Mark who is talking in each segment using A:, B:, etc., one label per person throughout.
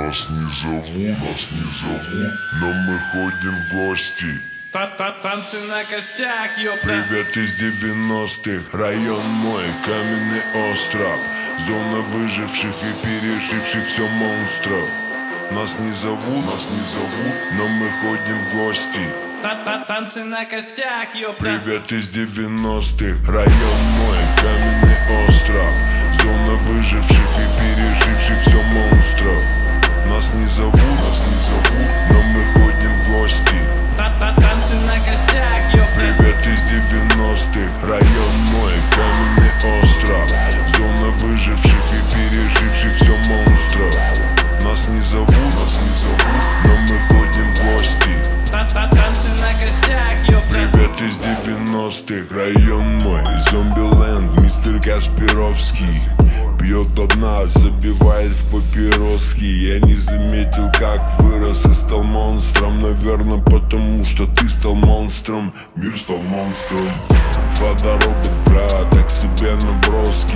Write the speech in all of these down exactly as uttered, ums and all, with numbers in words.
A: Нас не зовут, нас не зовут, но мы ходим в гости.
B: Та-та-танцы на костях, ёпта.
A: Привет из девяностых, район мой, каменный остров. Зона выживших и переживших все монстров. Нас не зовут, нас не зовут, но мы ходим в гости.
B: Та-та-танцы на костях, ёпта.
A: Привет из девяностых, район мой, каменный остров. Зона выживших и переживших все монстров. Нас не зовут, нас не зовут, но мы ходим в гости.
B: Та-та-танцы на костях, ёпта.
A: Привет из девяностых, район мой, каменный остров. Зона выживших и переживших все монстров. Нас не зовут, нас не зовут, но мы ходим в гости.
B: Та-та-танцы на костях, ёпта.
A: Привет из девяностых, район мой, зомби-ленд, мистер Кашпировский. Пьет до дна, забивает в папироски. Я не заметил, как вырос и стал монстром. Наверное, потому что ты стал монстром. Мир стал монстром. Фоторобот, брат, так себе наброски.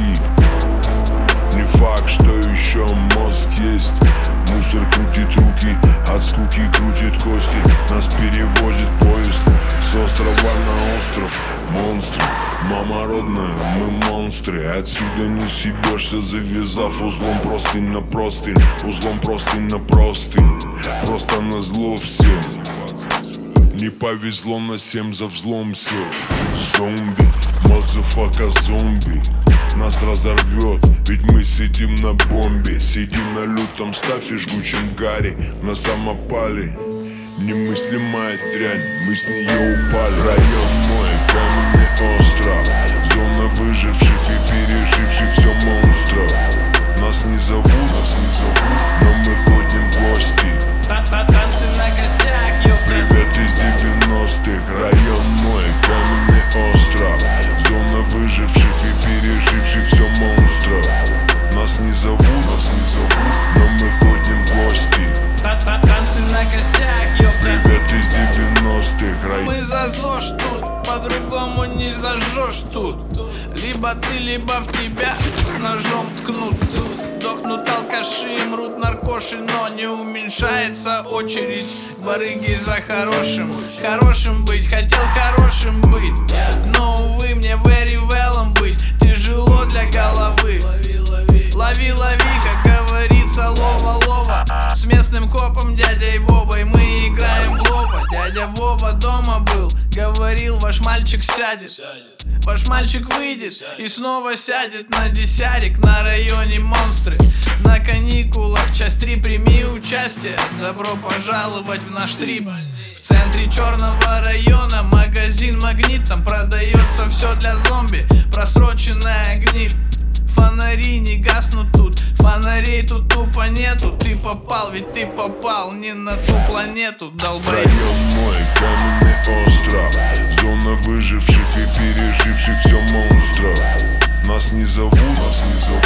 A: Не факт, что еще мозг есть. Мусор крутит руки, от скуки крутит кости. Нас перевозит поезд с острова на остров. Монстры, мама родная, мы монстры. Отсюда не съебешься, завязав узлом простынь на простынь. Узлом простынь на простынь. Просто назло всем. Не повезло на семь, за взлом все. Зомби, мазафака зомби. Нас разорвет, ведь мы сидим на бомбе. Сидим на лютом стафе, жгучем гаре. На самопале немыслимая дрянь, мы с нее упали. Район мой, каменный остров. Зона выживших и переживших все монстров. Нас не зовут, нас не зовут, но мы ходим в гости.
B: Та-та-танцы на костях, ёпта.
A: Привет из девяностых, район мой, каменный остров. Зона выживших и переживших все монстров. Нас не зовут, нас не зовут, но мы ходим в гости.
B: Та-та-танцы на костях, ёпта.
A: Привет из девяностых, район.
B: Мы за ЗОЖ тут, по-другому не зажжешь тут. Либо ты, либо в тебя ножом ткнут. Дохнут алкаши, мрут наркоши, но не уменьшается очередь барыги за хорошим. Хорошим быть, хотел хорошим быть, но, увы, мне very well быть тяжело для головы. Лови, лови, как говорится, лова-лова. С местным копом дядей Вовой мы играем в лова. Дядя Вова дома был, говорил, ваш мальчик сядет. Ваш мальчик выйдет и снова сядет на десятик. На районе монстры, на каникулах, часть три, прими участие. Добро пожаловать в наш трип. В центре черного района магазин Магнит. Там продается все для зомби, просроченная гниль. Фонари не гаснут тут, фонарей тут тупо нету. Ты попал, ведь ты попал не на ту планету, долбай.
A: Район мой, каменный остров. Зона выживших и переживших все монстров. Нас не зовут, нас не зовут,